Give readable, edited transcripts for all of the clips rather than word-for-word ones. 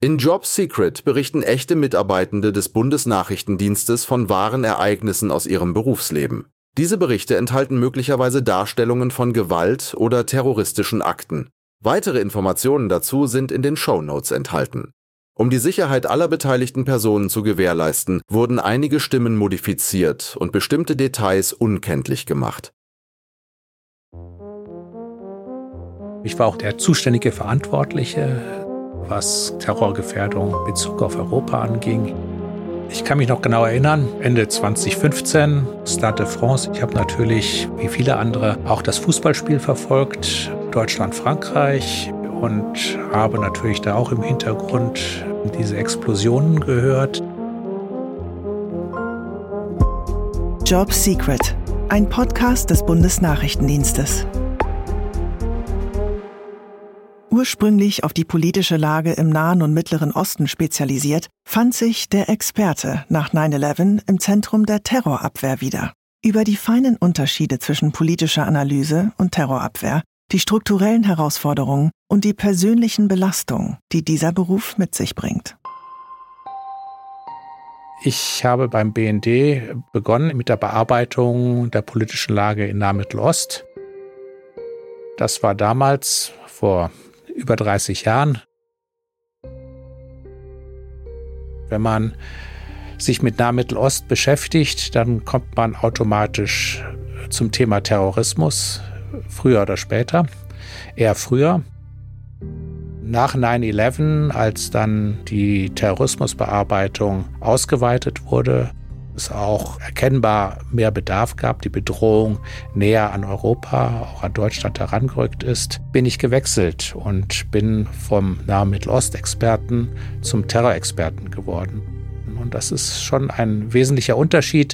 In Job Secret berichten echte Mitarbeitende des Bundesnachrichtendienstes von wahren Ereignissen aus ihrem Berufsleben. Diese Berichte enthalten möglicherweise Darstellungen von Gewalt oder terroristischen Akten. Weitere Informationen dazu sind in den Shownotes enthalten. Um die Sicherheit aller beteiligten Personen zu gewährleisten, wurden einige Stimmen modifiziert und bestimmte Details unkenntlich gemacht. Ich war auch der zuständige Verantwortliche, was Terrorgefährdung in Bezug auf Europa anging. Ich kann mich noch genau erinnern, Ende 2015, Stade de France. Ich habe natürlich, wie viele andere, auch das Fußballspiel verfolgt, Deutschland-Frankreich, und habe natürlich da auch im Hintergrund diese Explosionen gehört. Job Secret, ein Podcast des Bundesnachrichtendienstes. Ursprünglich auf die politische Lage im Nahen und Mittleren Osten spezialisiert, fand sich der Experte nach 9/11 im Zentrum der Terrorabwehr wieder. Über die feinen Unterschiede zwischen politischer Analyse und Terrorabwehr, die strukturellen Herausforderungen und die persönlichen Belastungen, die dieser Beruf mit sich bringt. Ich habe beim BND begonnen mit der Bearbeitung der politischen Lage in Nahe-Mittelost. Das war damals vor über 30 Jahren. Wenn man sich mit Nahe-Mittelost beschäftigt, dann kommt man automatisch zum Thema Terrorismus, früher oder später, eher früher. Nach 9/11, als dann die Terrorismusbearbeitung ausgeweitet wurde, es auch erkennbar mehr Bedarf gab, die Bedrohung näher an Europa, auch an Deutschland herangerückt ist, bin ich gewechselt und bin vom Nahe-Mittelost-Experten zum Terrorexperten geworden. Und das ist schon ein wesentlicher Unterschied.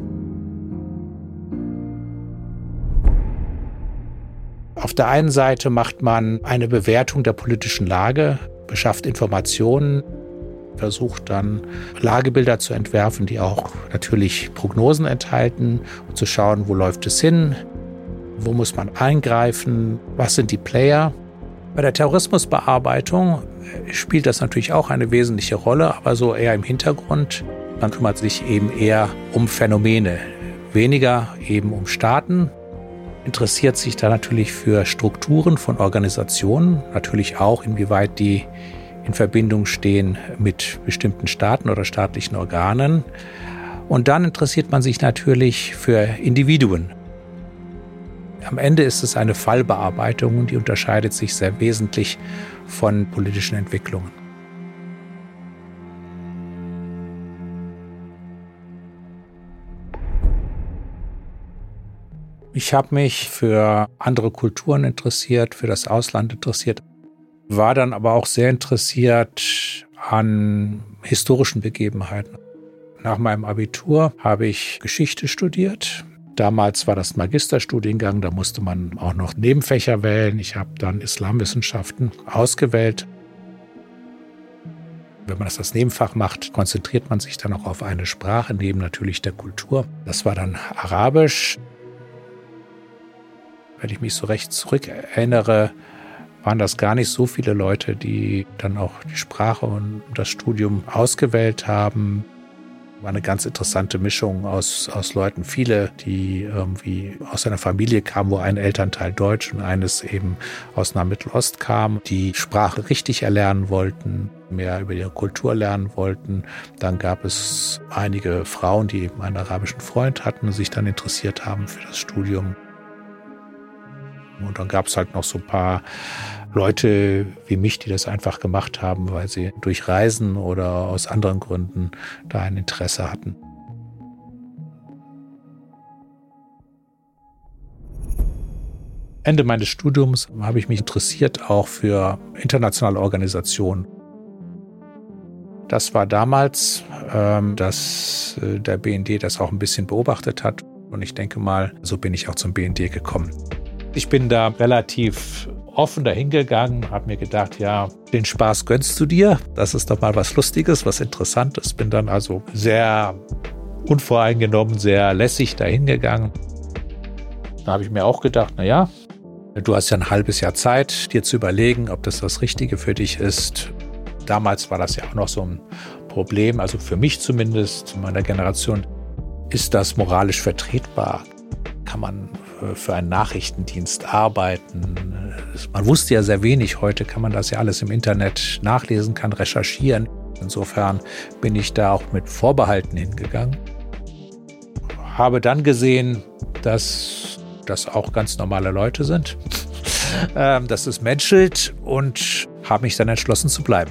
Auf der einen Seite macht man eine Bewertung der politischen Lage, beschafft Informationen, versucht dann Lagebilder zu entwerfen, die auch natürlich Prognosen enthalten und zu schauen, wo läuft es hin, wo muss man eingreifen, was sind die Player. Bei der Terrorismusbearbeitung spielt das natürlich auch eine wesentliche Rolle, aber so eher im Hintergrund. Man kümmert sich eben eher um Phänomene, weniger eben um Staaten. Interessiert sich da natürlich für Strukturen von Organisationen, natürlich auch, inwieweit die in Verbindung stehen mit bestimmten Staaten oder staatlichen Organen. Und dann interessiert man sich natürlich für Individuen. Am Ende ist es eine Fallbearbeitung und die unterscheidet sich sehr wesentlich von politischen Entwicklungen. Ich habe mich für andere Kulturen interessiert, für das Ausland interessiert, war dann aber auch sehr interessiert an historischen Begebenheiten. Nach meinem Abitur habe ich Geschichte studiert. Damals war das Magisterstudiengang, da musste man auch noch Nebenfächer wählen. Ich habe dann Islamwissenschaften ausgewählt. Wenn man das als Nebenfach macht, konzentriert man sich dann auch auf eine Sprache, neben natürlich der Kultur. Das war dann Arabisch. Wenn ich mich so recht zurückerinnere, waren das gar nicht so viele Leute, die dann auch die Sprache und das Studium ausgewählt haben. War eine ganz interessante Mischung aus Leuten. Viele, die irgendwie aus einer Familie kamen, wo ein Elternteil Deutsch und eines eben aus Nahe-Mittelost kam, die Sprache richtig erlernen wollten, mehr über ihre Kultur lernen wollten. Dann gab es einige Frauen, die eben einen arabischen Freund hatten und sich dann interessiert haben für das Studium. Und dann gab es halt noch so ein paar Leute wie mich, die das einfach gemacht haben, weil sie durch Reisen oder aus anderen Gründen da ein Interesse hatten. Ende meines Studiums habe ich mich interessiert auch für internationale Organisationen. Das war damals, dass der BND das auch ein bisschen beobachtet hat. Und ich denke mal, so bin ich auch zum BND gekommen. Ich bin da relativ offen dahingegangen, habe mir gedacht, ja, den Spaß gönnst du dir. Das ist doch mal was Lustiges, was Interessantes. Bin dann also sehr unvoreingenommen, sehr lässig dahingegangen. Da habe ich mir auch gedacht, naja, du hast ja ein halbes Jahr Zeit, dir zu überlegen, ob das Richtige für dich ist. Damals war das ja auch noch so ein Problem, also für mich zumindest, in meiner Generation. Ist das moralisch vertretbar? Kann man für einen Nachrichtendienst arbeiten? Man wusste ja sehr wenig. Heute kann man das ja alles im Internet nachlesen, kann recherchieren. Insofern bin ich da auch mit Vorbehalten hingegangen. Habe dann gesehen, dass das auch ganz normale Leute sind, dass es menschelt, und habe mich dann entschlossen zu bleiben.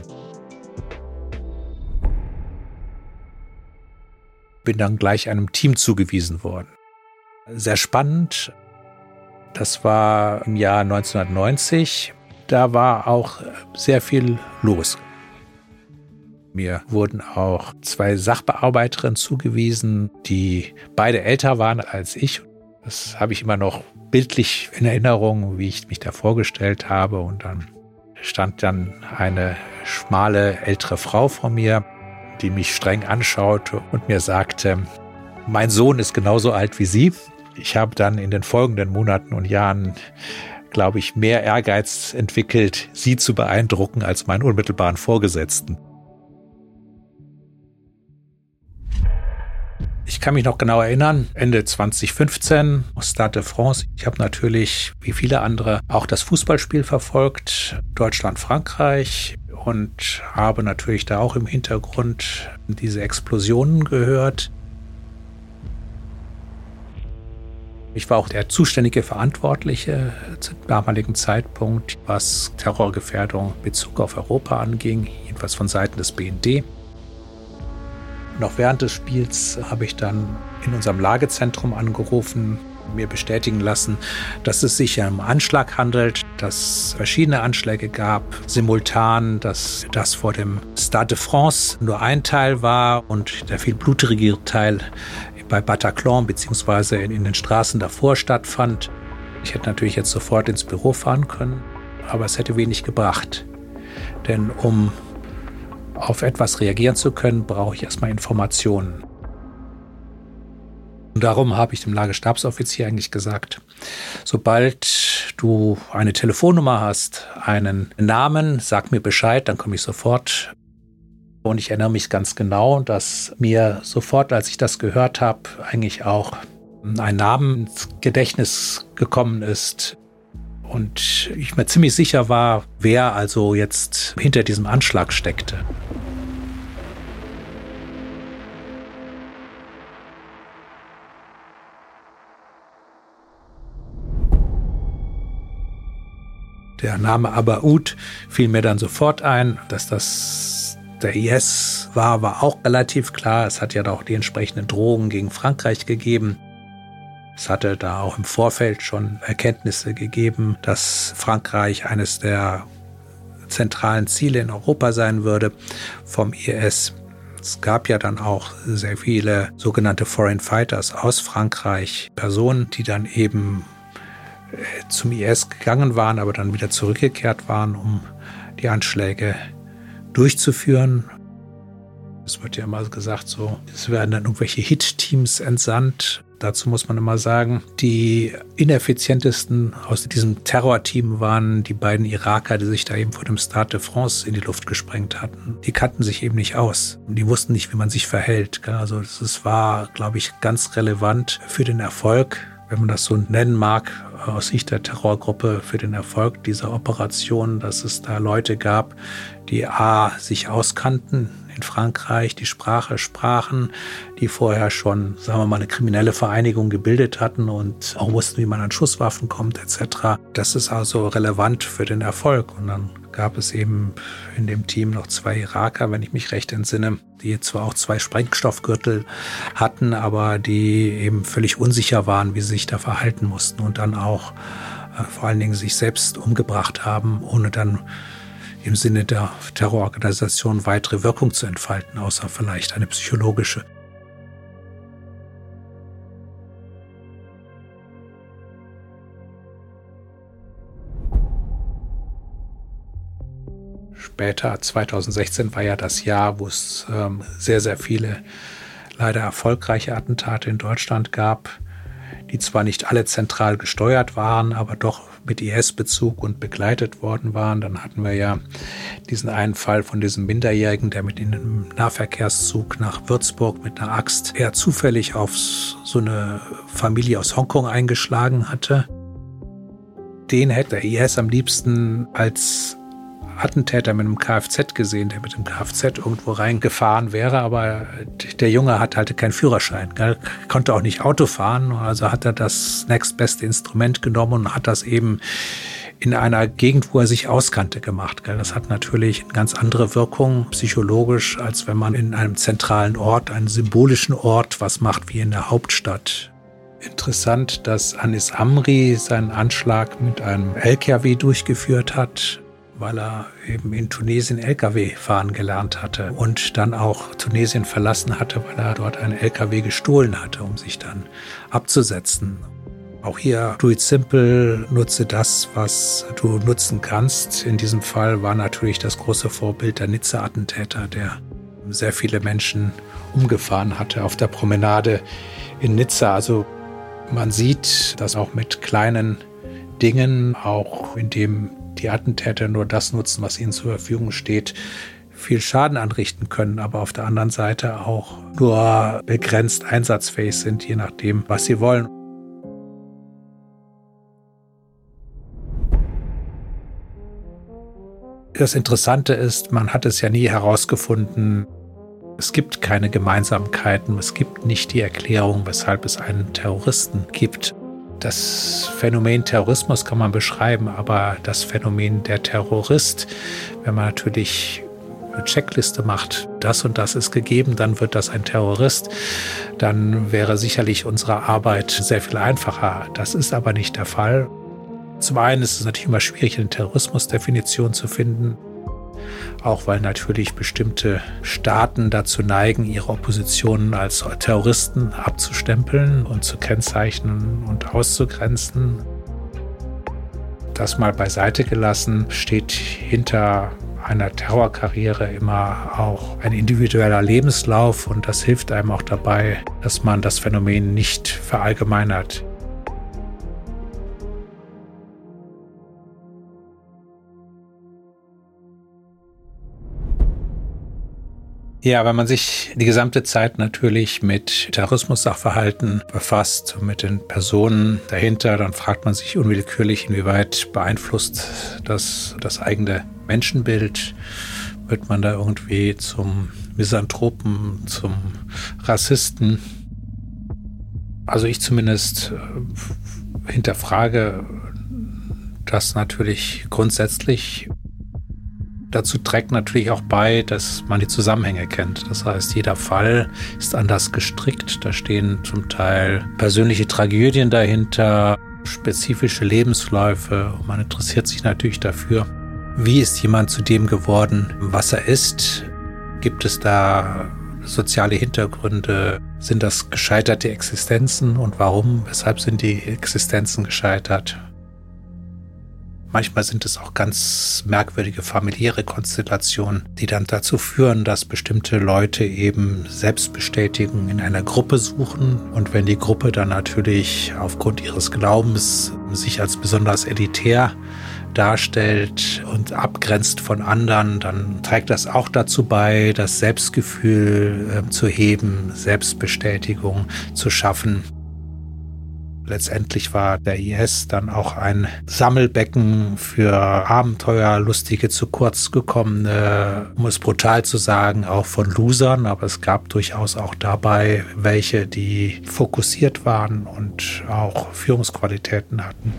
Bin dann gleich einem Team zugewiesen worden. Sehr spannend. Das war im Jahr 1990. Da war auch sehr viel los. Mir wurden auch 2 Sachbearbeiterinnen zugewiesen, die beide älter waren als ich. Das habe ich immer noch bildlich in Erinnerung, wie ich mich da vorgestellt habe. Und dann stand dann eine schmale, ältere Frau vor mir, die mich streng anschaute und mir sagte, mein Sohn ist genauso alt wie Sie. Ich habe dann in den folgenden Monaten und Jahren, glaube ich, mehr Ehrgeiz entwickelt, Sie zu beeindrucken als meinen unmittelbaren Vorgesetzten. Ich kann mich noch genau erinnern, Ende 2015, Stade de France. Ich habe natürlich, wie viele andere, auch das Fußballspiel verfolgt, Deutschland-Frankreich, und habe natürlich da auch im Hintergrund diese Explosionen gehört. Ich war auch der zuständige Verantwortliche zum damaligen Zeitpunkt, was Terrorgefährdung in Bezug auf Europa anging, jedenfalls von Seiten des BND. Noch während des Spiels habe ich dann in unserem Lagezentrum angerufen, mir bestätigen lassen, dass es sich um einen Anschlag handelt, dass es verschiedene Anschläge gab, simultan, dass das vor dem Stade de France nur ein Teil war und der viel blutigere Teil bei Bataclan bzw. in den Straßen davor stattfand. Ich hätte natürlich jetzt sofort ins Büro fahren können, aber es hätte wenig gebracht. Denn um auf etwas reagieren zu können, brauche ich erstmal Informationen. Und darum habe ich dem Lagestabsoffizier eigentlich gesagt, sobald du eine Telefonnummer hast, einen Namen, sag mir Bescheid, dann komme ich sofort. Und ich erinnere mich ganz genau, dass mir sofort, als ich das gehört habe, eigentlich auch ein Name ins Gedächtnis gekommen ist. Und ich mir ziemlich sicher war, wer also jetzt hinter diesem Anschlag steckte. Der Name Abaoud fiel mir dann sofort ein, dass das der IS war auch relativ klar. Es hat ja da auch die entsprechenden Drohungen gegen Frankreich gegeben. Es hatte da auch im Vorfeld schon Erkenntnisse gegeben, dass Frankreich eines der zentralen Ziele in Europa sein würde vom IS. Es gab ja dann auch sehr viele sogenannte Foreign Fighters aus Frankreich, Personen, die dann eben zum IS gegangen waren, aber dann wieder zurückgekehrt waren, um die Anschläge durchzuführen. Es wird ja immer gesagt, so, es werden dann irgendwelche Hit-Teams entsandt. Dazu muss man immer sagen, die ineffizientesten aus diesem Terrorteam waren die beiden Iraker, die sich da eben vor dem Stade de France in die Luft gesprengt hatten. Die kannten sich eben nicht aus. Die wussten nicht, wie man sich verhält. Also das war, glaube ich, ganz relevant für den Erfolg, wenn man das so nennen mag, aus Sicht der Terrorgruppe, für den Erfolg dieser Operation, dass es da Leute gab, die sich auskannten in Frankreich, die Sprache sprachen, die vorher schon, sagen wir mal, eine kriminelle Vereinigung gebildet hatten und auch wussten, wie man an Schusswaffen kommt etc. Das ist also relevant für den Erfolg. Und dann gab es eben in dem Team noch 2 Iraker, wenn ich mich recht entsinne, die zwar auch 2 Sprengstoffgürtel hatten, aber die eben völlig unsicher waren, wie sie sich da verhalten mussten und dann auch vor allen Dingen sich selbst umgebracht haben, ohne dann im Sinne der Terrororganisation weitere Wirkung zu entfalten, außer vielleicht eine psychologische. Später, 2016, war ja das Jahr, wo es sehr, sehr viele leider erfolgreiche Attentate in Deutschland gab, die zwar nicht alle zentral gesteuert waren, aber doch mit IS-Bezug und begleitet worden waren. Dann hatten wir ja diesen einen Fall von diesem Minderjährigen, der mit in einem Nahverkehrszug nach Würzburg mit einer Axt eher zufällig auf so eine Familie aus Hongkong eingeschlagen hatte. Den hätte der IS am liebsten als Attentäter mit einem Kfz gesehen, der mit dem Kfz irgendwo reingefahren wäre, aber der Junge hatte halt keinen Führerschein, konnte auch nicht Auto fahren, also hat er das nächstbeste Instrument genommen und hat das eben in einer Gegend, wo er sich auskannte, gemacht. Das hat natürlich eine ganz andere Wirkung psychologisch, als wenn man in einem zentralen Ort, einem symbolischen Ort, was macht wie in der Hauptstadt. Interessant, dass Anis Amri seinen Anschlag mit einem LKW durchgeführt hat, weil er eben in Tunesien LKW fahren gelernt hatte und dann auch Tunesien verlassen hatte, weil er dort einen LKW gestohlen hatte, um sich dann abzusetzen. Auch hier, do it simple, nutze das, was du nutzen kannst. In diesem Fall war natürlich das große Vorbild der Nizza-Attentäter, der sehr viele Menschen umgefahren hatte auf der Promenade in Nizza. Also man sieht, dass auch mit kleinen Dingen, auch indem die Attentäter nur das nutzen, was ihnen zur Verfügung steht, viel Schaden anrichten können, aber auf der anderen Seite auch nur begrenzt einsatzfähig sind, je nachdem, was sie wollen. Das Interessante ist, man hat es ja nie herausgefunden, es gibt keine Gemeinsamkeiten, es gibt nicht die Erklärung, weshalb es einen Terroristen gibt. Das Phänomen Terrorismus kann man beschreiben, aber das Phänomen der Terrorist, wenn man natürlich eine Checkliste macht, das und das ist gegeben, dann wird das ein Terrorist, dann wäre sicherlich unsere Arbeit sehr viel einfacher. Das ist aber nicht der Fall. Zum einen ist es natürlich immer schwierig, eine Terrorismusdefinition zu finden, auch weil natürlich bestimmte Staaten dazu neigen, ihre Oppositionen als Terroristen abzustempeln und zu kennzeichnen und auszugrenzen. Das mal beiseite gelassen, steht hinter einer Terrorkarriere immer auch ein individueller Lebenslauf und das hilft einem auch dabei, dass man das Phänomen nicht verallgemeinert. Ja, wenn man sich die gesamte Zeit natürlich mit Terrorismus-Sachverhalten befasst, mit den Personen dahinter, dann fragt man sich unwillkürlich, inwieweit beeinflusst das eigene Menschenbild? Wird man da irgendwie zum Misanthropen, zum Rassisten? Also ich zumindest hinterfrage das natürlich grundsätzlich. Dazu trägt natürlich auch bei, dass man die Zusammenhänge kennt. Das heißt, jeder Fall ist anders gestrickt. Da stehen zum Teil persönliche Tragödien dahinter, spezifische Lebensläufe. Und man interessiert sich natürlich dafür, wie ist jemand zu dem geworden, was er ist? Gibt es da soziale Hintergründe? Sind das gescheiterte Existenzen? Und warum? Weshalb sind die Existenzen gescheitert? Manchmal sind es auch ganz merkwürdige familiäre Konstellationen, die dann dazu führen, dass bestimmte Leute eben Selbstbestätigung in einer Gruppe suchen. Und wenn die Gruppe dann natürlich aufgrund ihres Glaubens sich als besonders elitär darstellt und abgrenzt von anderen, dann trägt das auch dazu bei, das Selbstgefühl zu heben, Selbstbestätigung zu schaffen. Letztendlich war der IS dann auch ein Sammelbecken für Abenteuerlustige, zu kurz gekommene, um es brutal zu sagen, auch von Losern. Aber es gab durchaus auch dabei welche, die fokussiert waren und auch Führungsqualitäten hatten.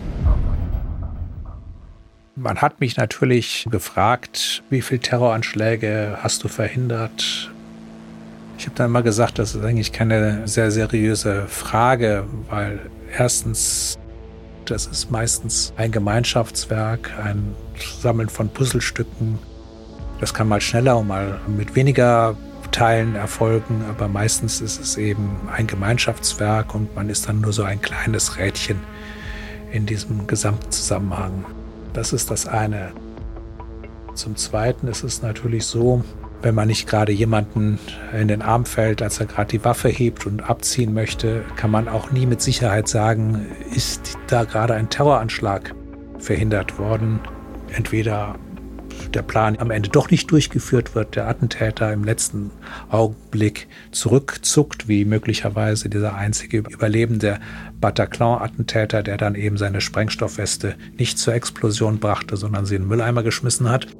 Man hat mich natürlich gefragt, wie viele Terroranschläge hast du verhindert? Ich habe dann mal gesagt, das ist eigentlich keine sehr seriöse Frage, weil erstens, das ist meistens ein Gemeinschaftswerk, ein Sammeln von Puzzlestücken. Das kann mal schneller und mal mit weniger Teilen erfolgen, aber meistens ist es eben ein Gemeinschaftswerk und man ist dann nur so ein kleines Rädchen in diesem gesamten Zusammenhang. Das ist das eine. Zum Zweiten ist es natürlich so, wenn man nicht gerade jemanden in den Arm fällt, als er gerade die Waffe hebt und abziehen möchte, kann man auch nie mit Sicherheit sagen, ist da gerade ein Terroranschlag verhindert worden. Entweder der Plan am Ende doch nicht durchgeführt wird, der Attentäter im letzten Augenblick zurückzuckt, wie möglicherweise dieser einzige überlebende Bataclan-Attentäter, der dann eben seine Sprengstoffweste nicht zur Explosion brachte, sondern sie in den Mülleimer geschmissen hat.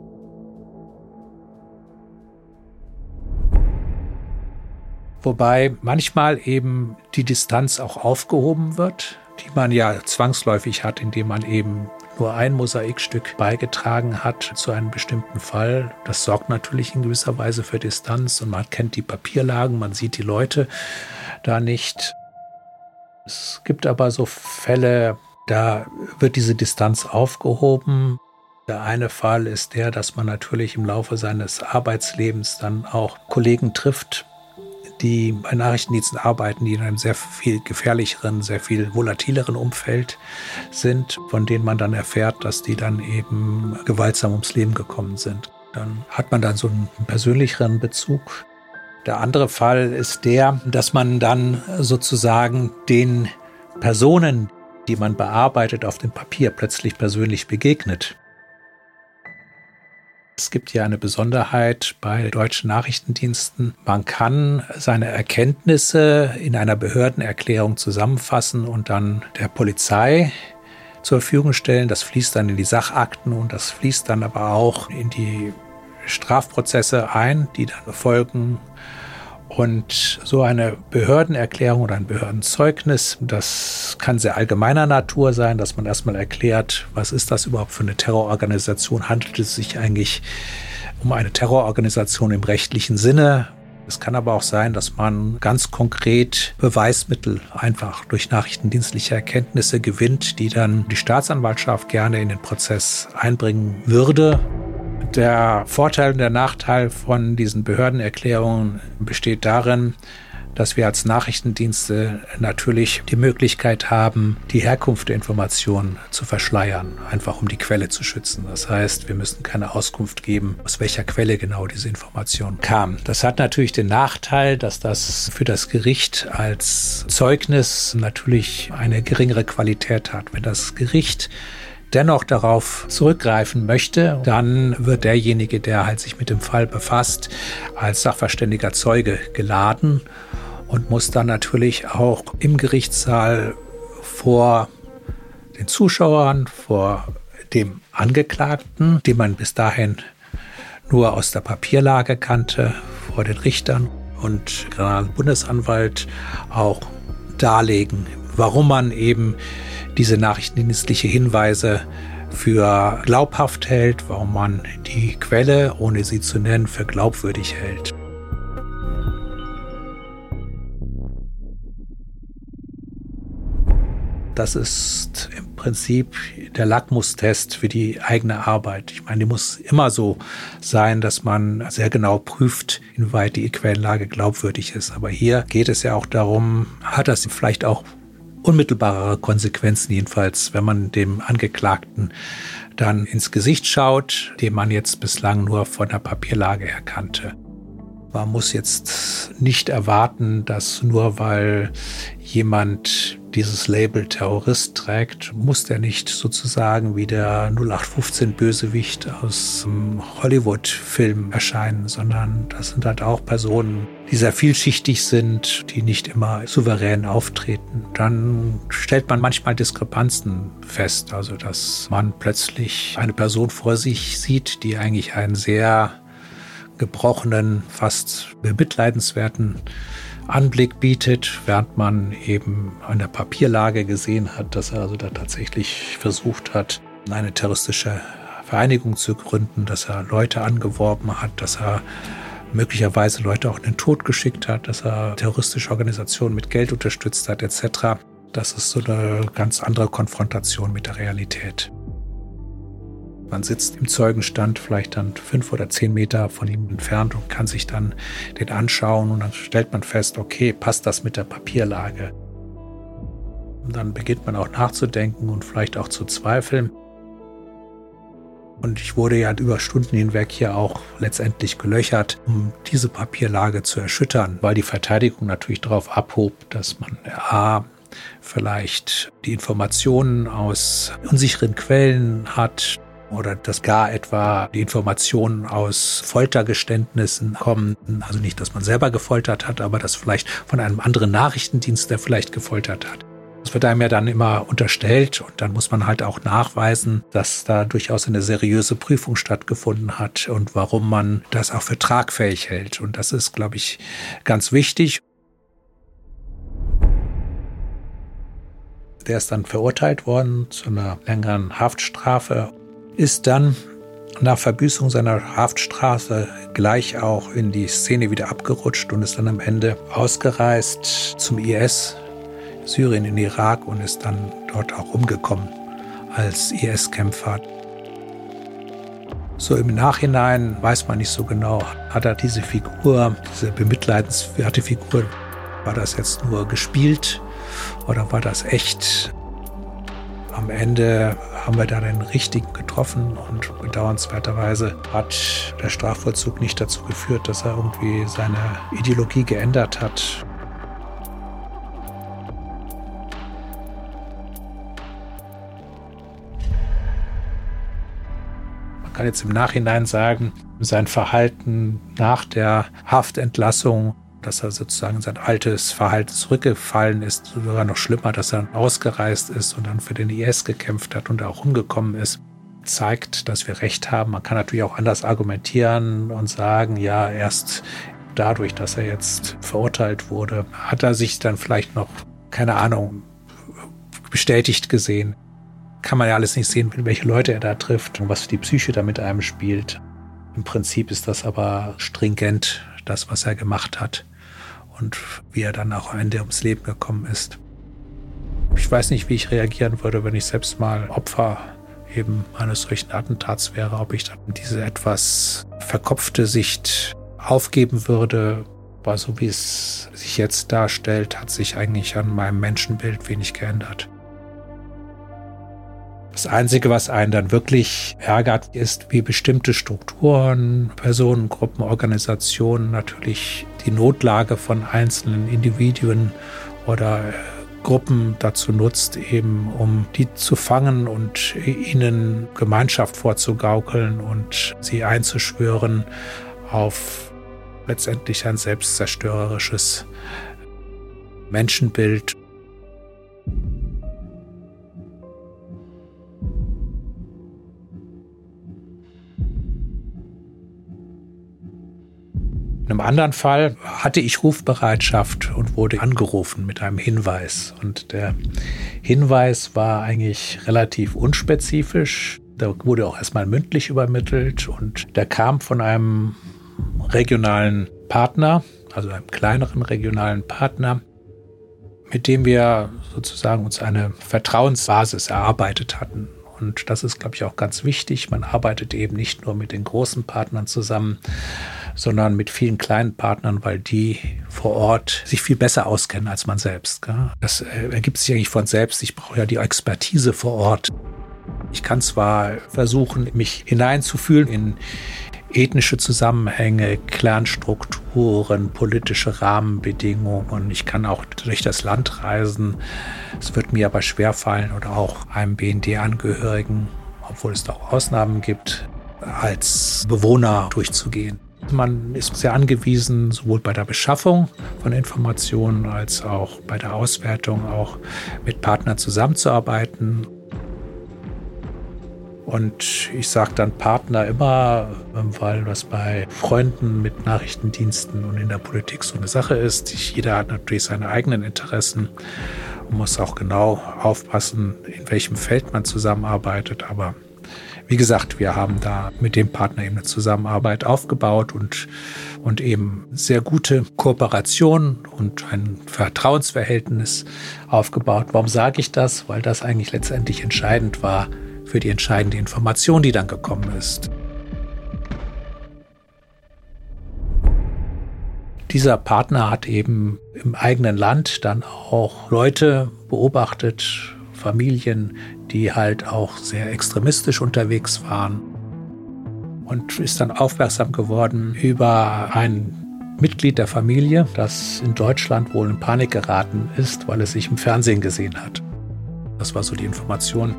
Wobei manchmal eben die Distanz auch aufgehoben wird, die man ja zwangsläufig hat, indem man eben nur ein Mosaikstück beigetragen hat zu einem bestimmten Fall. Das sorgt natürlich in gewisser Weise für Distanz und man kennt die Papierlagen, man sieht die Leute da nicht. Es gibt aber so Fälle, da wird diese Distanz aufgehoben. Der eine Fall ist der, dass man natürlich im Laufe seines Arbeitslebens dann auch Kollegen trifft, die bei Nachrichtendiensten arbeiten, die in einem sehr viel gefährlicheren, sehr viel volatileren Umfeld sind, von denen man dann erfährt, dass die dann eben gewaltsam ums Leben gekommen sind. Dann hat man dann so einen persönlicheren Bezug. Der andere Fall ist der, dass man dann sozusagen den Personen, die man bearbeitet auf dem Papier, plötzlich persönlich begegnet. Es gibt ja eine Besonderheit bei deutschen Nachrichtendiensten. Man kann seine Erkenntnisse in einer Behördenerklärung zusammenfassen und dann der Polizei zur Verfügung stellen. Das fließt dann in die Sachakten und das fließt dann aber auch in die Strafprozesse ein, die dann folgen. Und so eine Behördenerklärung oder ein Behördenzeugnis, das kann sehr allgemeiner Natur sein, dass man erstmal erklärt, was ist das überhaupt für eine Terrororganisation? Handelt es sich eigentlich um eine Terrororganisation im rechtlichen Sinne? Es kann aber auch sein, dass man ganz konkret Beweismittel einfach durch nachrichtendienstliche Erkenntnisse gewinnt, die dann die Staatsanwaltschaft gerne in den Prozess einbringen würde. Der Vorteil und der Nachteil von diesen Behördenerklärungen besteht darin, dass wir als Nachrichtendienste natürlich die Möglichkeit haben, die Herkunft der Informationen zu verschleiern, einfach um die Quelle zu schützen. Das heißt, wir müssen keine Auskunft geben, aus welcher Quelle genau diese Information kam. Das hat natürlich den Nachteil, dass das für das Gericht als Zeugnis natürlich eine geringere Qualität hat. Wenn das Gericht dennoch darauf zurückgreifen möchte, dann wird derjenige, der halt sich mit dem Fall befasst, als sachverständiger Zeuge geladen und muss dann natürlich auch im Gerichtssaal vor den Zuschauern, vor dem Angeklagten, den man bis dahin nur aus der Papierlage kannte, vor den Richtern und Generalbundesanwalt auch darlegen, warum man eben diese nachrichtendienstliche Hinweise für glaubhaft hält, warum man die Quelle, ohne sie zu nennen, für glaubwürdig hält. Das ist im Prinzip der Lackmustest für die eigene Arbeit. Ich meine, die muss immer so sein, dass man sehr genau prüft, inwieweit die Quellenlage glaubwürdig ist. Aber hier geht es ja auch darum, hat das vielleicht auch unmittelbarere Konsequenzen, jedenfalls, wenn man dem Angeklagten dann ins Gesicht schaut, den man jetzt bislang nur von der Papierlage her kannte. Man muss jetzt nicht erwarten, dass nur weil jemand dieses Label Terrorist trägt, muss der nicht sozusagen wie der 0815-Bösewicht aus einem Hollywood-Film erscheinen, sondern das sind halt auch Personen, die sehr vielschichtig sind, die nicht immer souverän auftreten. Dann stellt man manchmal Diskrepanzen fest, also dass man plötzlich eine Person vor sich sieht, die eigentlich einen sehr gebrochenen, fast bemitleidenswerten Anblick bietet, während man eben an der Papierlage gesehen hat, dass er also da tatsächlich versucht hat, eine terroristische Vereinigung zu gründen, dass er Leute angeworben hat, dass er möglicherweise Leute auch in den Tod geschickt hat, dass er terroristische Organisationen mit Geld unterstützt hat, etc. Das ist so eine ganz andere Konfrontation mit der Realität. Man sitzt im Zeugenstand vielleicht dann 5 oder 10 Meter von ihm entfernt und kann sich dann den anschauen und dann stellt man fest, okay, passt das mit der Papierlage? Und dann beginnt man auch nachzudenken und vielleicht auch zu zweifeln. Und ich wurde ja über Stunden hinweg hier auch letztendlich gelöchert, um diese Papierlage zu erschüttern, weil die Verteidigung natürlich darauf abhob, dass man vielleicht die Informationen aus unsicheren Quellen hat oder dass gar etwa die Informationen aus Foltergeständnissen kommen. Also nicht, dass man selber gefoltert hat, aber dass vielleicht von einem anderen Nachrichtendienst, der vielleicht gefoltert hat. Das wird einem ja dann immer unterstellt und dann muss man halt auch nachweisen, dass da durchaus eine seriöse Prüfung stattgefunden hat und warum man das auch für tragfähig hält. Und das ist, glaube ich, ganz wichtig. Der ist dann verurteilt worden zu einer längeren Haftstrafe, ist dann nach Verbüßung seiner Haftstrafe gleich auch in die Szene wieder abgerutscht und ist dann am Ende ausgereist zum IS, Syrien, in Irak und ist dann dort auch umgekommen als IS-Kämpfer. So im Nachhinein weiß man nicht so genau, hat er diese Figur, diese bemitleidenswerte Figur, war das jetzt nur gespielt oder war das echt? Am Ende haben wir da den Richtigen getroffen und bedauernswerterweise hat der Strafvollzug nicht dazu geführt, dass er irgendwie seine Ideologie geändert hat. Man kann jetzt im Nachhinein sagen, sein Verhalten nach der Haftentlassung, dass er sozusagen in sein altes Verhalten zurückgefallen ist, sogar noch schlimmer, dass er ausgereist ist und dann für den IS gekämpft hat und auch umgekommen ist, zeigt, dass wir recht haben. Man kann natürlich auch anders argumentieren und sagen, ja, erst dadurch, dass er jetzt verurteilt wurde, hat er sich dann vielleicht noch, keine Ahnung, bestätigt gesehen. Kann man ja alles nicht sehen, welche Leute er da trifft und was die Psyche da mit einem spielt. Im Prinzip ist das aber stringent, das, was er gemacht hat und wie er dann auch am Ende ums Leben gekommen ist. Ich weiß nicht, wie ich reagieren würde, wenn ich selbst mal Opfer eben eines solchen Attentats wäre, ob ich dann diese etwas verkopfte Sicht aufgeben würde. Aber so wie es sich jetzt darstellt, hat sich eigentlich an meinem Menschenbild wenig geändert. Das Einzige, was einen dann wirklich ärgert, ist, wie bestimmte Strukturen, Personengruppen, Organisationen natürlich die Notlage von einzelnen Individuen oder Gruppen dazu nutzt, eben um die zu fangen und ihnen Gemeinschaft vorzugaukeln und sie einzuschwören auf letztendlich ein selbstzerstörerisches Menschenbild. In einem anderen Fall hatte ich Rufbereitschaft und wurde angerufen mit einem Hinweis. Und der Hinweis war eigentlich relativ unspezifisch. Der wurde auch erstmal mündlich übermittelt und der kam von einem regionalen Partner, also einem kleineren regionalen Partner, mit dem wir sozusagen uns eine Vertrauensbasis erarbeitet hatten. Und das ist, glaube ich, auch ganz wichtig. Man arbeitet eben nicht nur mit den großen Partnern zusammen, sondern mit vielen kleinen Partnern, weil die vor Ort sich viel besser auskennen als man selbst. Das ergibt sich eigentlich von selbst. Ich brauche ja die Expertise vor Ort. Ich kann zwar versuchen, mich hineinzufühlen in ethnische Zusammenhänge, Clanstrukturen, politische Rahmenbedingungen. Ich kann auch durch das Land reisen. Es wird mir aber schwerfallen oder auch einem BND-Angehörigen, obwohl es da auch Ausnahmen gibt, als Bewohner durchzugehen. Man ist sehr angewiesen, sowohl bei der Beschaffung von Informationen als auch bei der Auswertung auch mit Partnern zusammenzuarbeiten. Und ich sage dann Partner immer, weil das bei Freunden mit Nachrichtendiensten und in der Politik so eine Sache ist. Jeder hat natürlich seine eigenen Interessen und muss auch genau aufpassen, in welchem Feld man zusammenarbeitet. Aber wie gesagt, wir haben da mit dem Partner eben eine Zusammenarbeit aufgebaut und eben sehr gute Kooperation und ein Vertrauensverhältnis aufgebaut. Warum sage ich das? Weil das eigentlich letztendlich entscheidend war für die entscheidende Information, die dann gekommen ist. Dieser Partner hat eben im eigenen Land dann auch Leute beobachtet, Familien, die halt auch sehr extremistisch unterwegs waren und ist dann aufmerksam geworden über einen Mitglied der Familie, das in Deutschland wohl in Panik geraten ist, weil es sich im Fernsehen gesehen hat. Das war so die Information.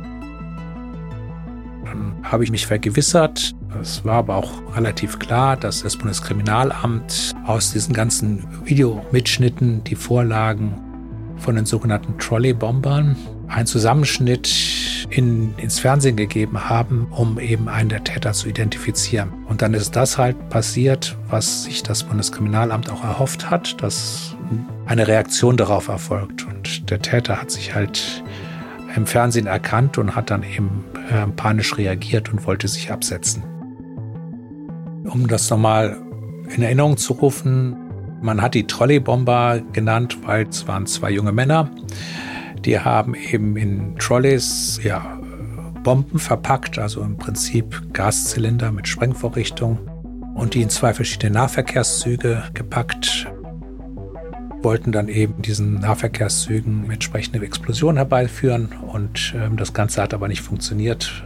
Dann habe ich mich vergewissert. Es war aber auch relativ klar, dass das Bundeskriminalamt aus diesen ganzen Videomitschnitten, die vorlagen von den sogenannten Trolley-Bombern, einen Zusammenschnitt ins Fernsehen gegeben haben, um eben einen der Täter zu identifizieren. Und dann ist das halt passiert, was sich das Bundeskriminalamt auch erhofft hat, dass eine Reaktion darauf erfolgt. Und der Täter hat sich halt im Fernsehen erkannt und hat dann eben panisch reagiert und wollte sich absetzen. Um das nochmal in Erinnerung zu rufen, man hat die Trolley-Bomber genannt, weil es waren 2 junge Männer, die haben eben in Trolleys Bomben verpackt, also im Prinzip Gaszylinder mit Sprengvorrichtung, und die in 2 verschiedene Nahverkehrszüge gepackt, wollten dann eben diesen Nahverkehrszügen entsprechende Explosionen herbeiführen und das Ganze hat aber nicht funktioniert.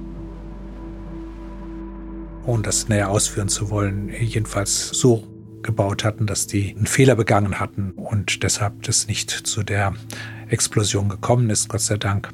Ohne das näher ausführen zu wollen, jedenfalls so gebaut hatten, dass die einen Fehler begangen hatten und deshalb das nicht zu der Explosion gekommen ist, Gott sei Dank.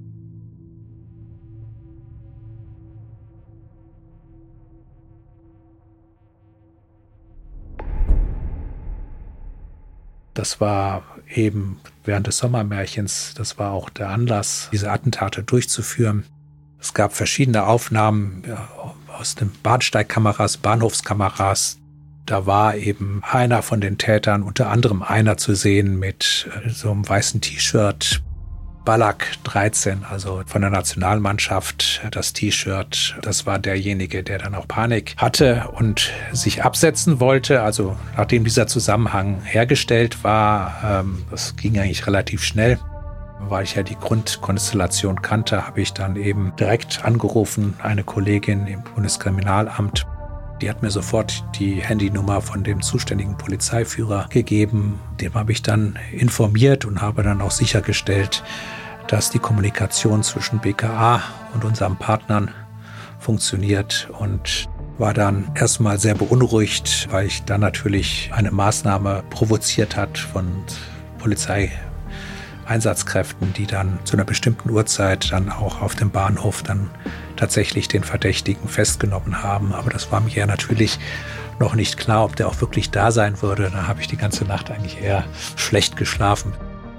Das war eben während des Sommermärchens, das war auch der Anlass, diese Attentate durchzuführen. Es gab verschiedene Aufnahmen aus den Bahnsteigkameras, Bahnhofskameras. Da war eben einer von den Tätern, unter anderem einer zu sehen mit so einem weißen T-Shirt, Ballack 13, also von der Nationalmannschaft, das T-Shirt. Das war derjenige, der dann auch Panik hatte und sich absetzen wollte. Also nachdem dieser Zusammenhang hergestellt war, das ging eigentlich relativ schnell. Weil ich ja die Grundkonstellation kannte, habe ich dann eben direkt angerufen, eine Kollegin im Bundeskriminalamt. Die hat mir sofort die Handynummer von dem zuständigen Polizeiführer gegeben. Dem habe ich dann informiert und habe dann auch sichergestellt, dass die Kommunikation zwischen BKA und unseren Partnern funktioniert und war dann erstmal sehr beunruhigt, weil ich dann natürlich eine Maßnahme provoziert hat von Polizeieinsatzkräften, die dann zu einer bestimmten Uhrzeit dann auch auf dem Bahnhof dann tatsächlich den Verdächtigen festgenommen haben. Aber das war mir ja natürlich noch nicht klar, ob der auch wirklich da sein würde. Da habe ich die ganze Nacht eigentlich eher schlecht geschlafen.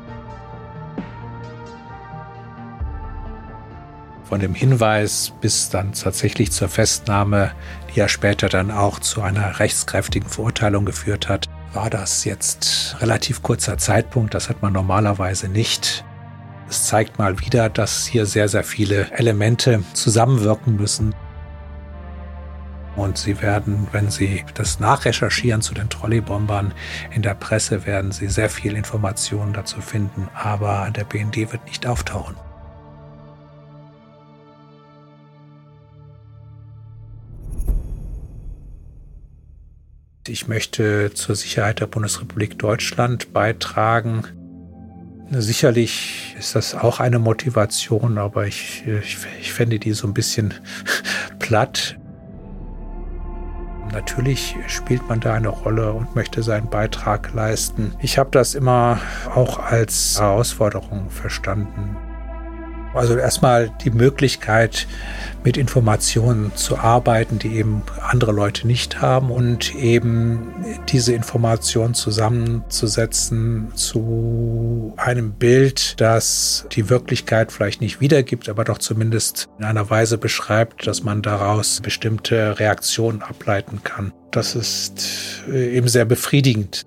Von dem Hinweis bis dann tatsächlich zur Festnahme, die ja später dann auch zu einer rechtskräftigen Verurteilung geführt hat, war das jetzt relativ kurzer Zeitpunkt. Das hat man normalerweise nicht. Es zeigt mal wieder, dass hier sehr, sehr viele Elemente zusammenwirken müssen. Und Sie werden, wenn Sie das nachrecherchieren zu den Trolleybombern in der Presse, werden Sie sehr viel Informationen dazu finden. Aber der BND wird nicht auftauchen. Ich möchte zur Sicherheit der Bundesrepublik Deutschland beitragen. Sicherlich ist das auch eine Motivation, aber ich fände die so ein bisschen platt. Natürlich spielt man da eine Rolle und möchte seinen Beitrag leisten. Ich habe das immer auch als Herausforderung verstanden. Also erstmal die Möglichkeit, mit Informationen zu arbeiten, die eben andere Leute nicht haben und eben diese Informationen zusammenzusetzen zu einem Bild, das die Wirklichkeit vielleicht nicht wiedergibt, aber doch zumindest in einer Weise beschreibt, dass man daraus bestimmte Reaktionen ableiten kann. Das ist eben sehr befriedigend.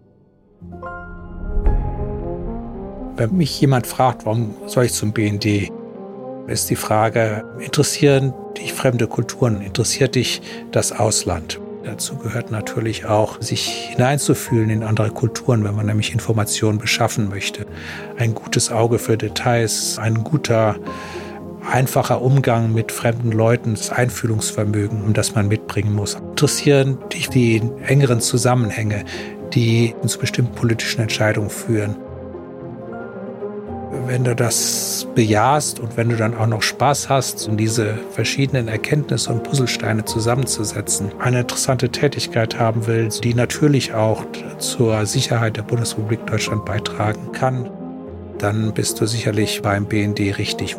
Wenn mich jemand fragt, warum soll ich zum BND, ist die Frage, interessieren dich fremde Kulturen, interessiert dich das Ausland? Dazu gehört natürlich auch, sich hineinzufühlen in andere Kulturen, wenn man nämlich Informationen beschaffen möchte. Ein gutes Auge für Details, ein guter, einfacher Umgang mit fremden Leuten, das Einfühlungsvermögen, das man mitbringen muss. Interessieren dich die engeren Zusammenhänge, die zu bestimmten politischen Entscheidungen führen? wenn du das bejahst und wenn du dann auch noch Spaß hast, um diese verschiedenen Erkenntnisse und Puzzlesteine zusammenzusetzen, eine interessante Tätigkeit haben willst, die natürlich auch zur Sicherheit der Bundesrepublik Deutschland beitragen kann, dann bist du sicherlich beim BND richtig.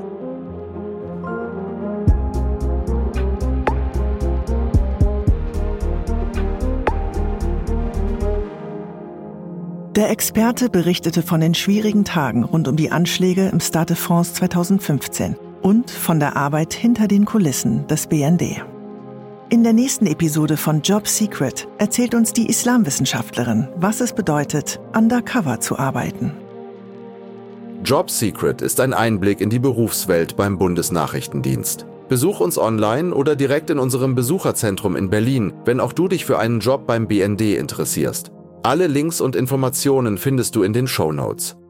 Der Experte berichtete von den schwierigen Tagen rund um die Anschläge im Stade de France 2015 und von der Arbeit hinter den Kulissen des BND. In der nächsten Episode von Job Secret erzählt uns die Islamwissenschaftlerin, was es bedeutet, undercover zu arbeiten. Job Secret ist ein Einblick in die Berufswelt beim Bundesnachrichtendienst. Besuch uns online oder direkt in unserem Besucherzentrum in Berlin, wenn auch du dich für einen Job beim BND interessierst. Alle Links und Informationen findest du in den Shownotes.